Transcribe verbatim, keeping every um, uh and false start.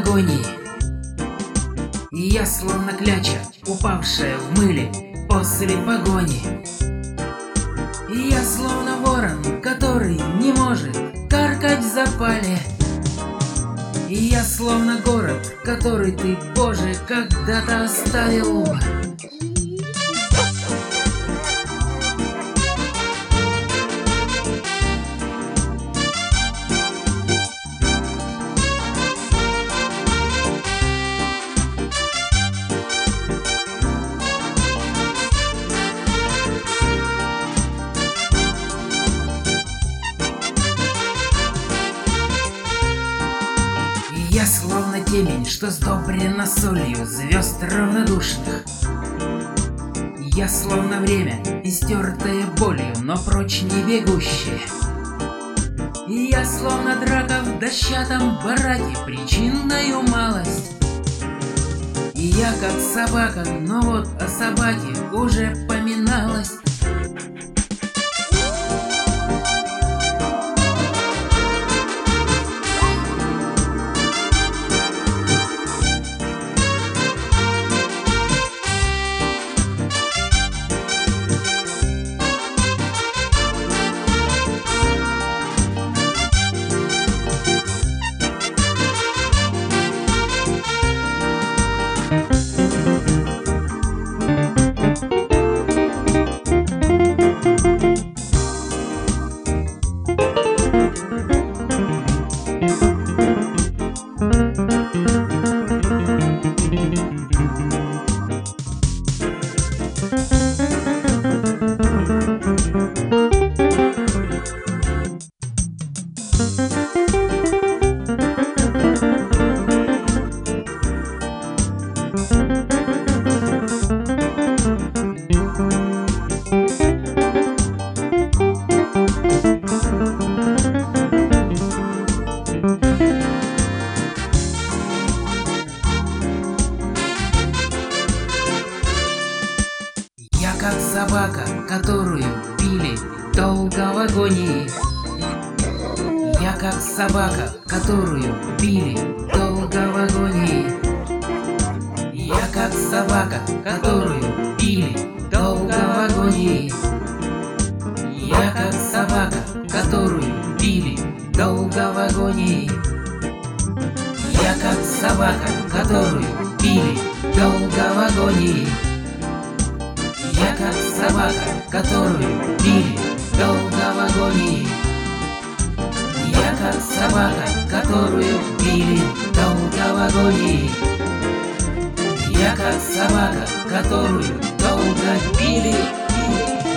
агонии. И я словно кляча, упавшая в мыле после погони. И я словно ворон, который не может каркать в запале. И я словно город, который ты, Боже, когда-то оставил. Я словно темень, что сдобрена солью звезд равнодушных. Я словно время, истертое болью, но прочь не бегущее. Я словно драка в дощатом бараке, причинною малость. И я как собака, но вот о собаке уже поминалось. Я как собака, которую били долго в агонии. Я как собака, которую били долго в агонии. Я как собака, которую били долго в агонии. Я как собака, которую били долго в агонии. Я как собака, которую били долго в агонии. Я как собака, которую били долго в агонии. Я как собака, которую били долго в агонии. Я как собака, которую долго били.